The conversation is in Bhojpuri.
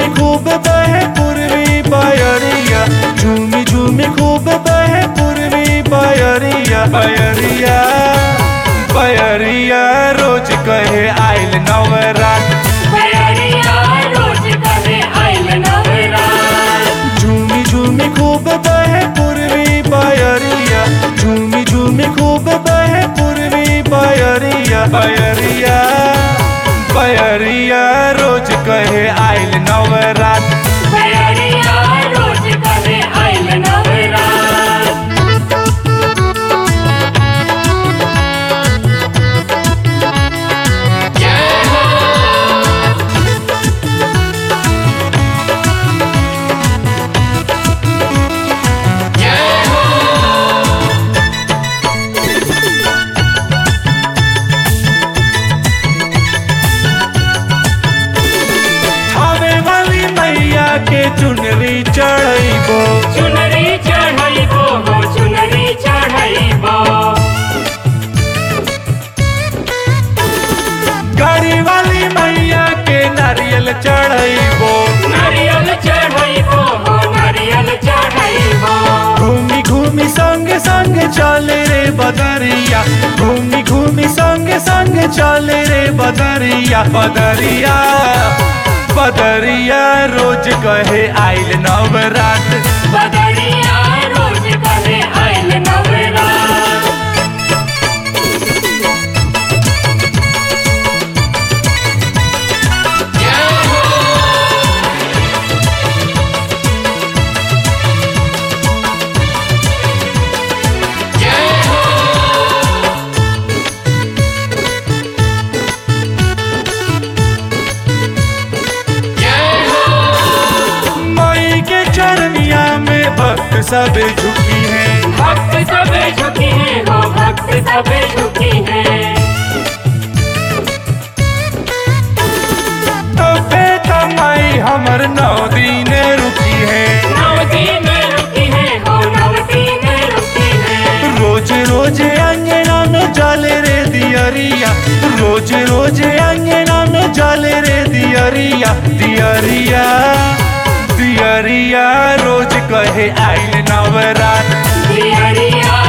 खूब बहे पूर्वी बयरिया, झूमी झूमी खूब बहे पूर्वी बयरिया। बयरिया बयरिया रोज कहे आइल नवरात, बयरिया रोज कहे आइल नवरात। झूमी झूमी खूब बहे पूर्वी बयरिया, झूमी झूमी खूब बहे पूर्वी बयरिया। बयरिया बयरिया रोज कहे आइल नवरात, बयरिया रोज कहे आइल नवरात। जय हो जय हो थावे वाली मैया के चुनरी चढ़ैबो, चुनरी चढ़ैबो हो चुनरी चढ़ैबो। गाड़ी वाली मैया के नारियल चढ़ैबो, नारियल चढ़ैबो हो नारियल चढ़ैबो। घूमी घूमी संग संग चले रे बदरिया, घूमी घूमी संग संग चले रे बदरिया। बदरिया बदरिया रोज कहे आइल नवरात, बदरिया रोज कहे आइल नवरात। जय हो जय हो जय हो। माई के चरनिया में भक्त सब झुकी हैं, भक्त सबे झुकी है हो भक्त सबे झुकी है। तबे तो माई हमर 9 दिन रुकी है। 9 दिन रुकी है हो 9 दिन रुकी है। रोज रोज अंगना में जले रे दियरिया, रोज रोज अंगना में जले रे दियरिया। दियरिया दियरिया रोज कहे आइल नवरात, दियरिया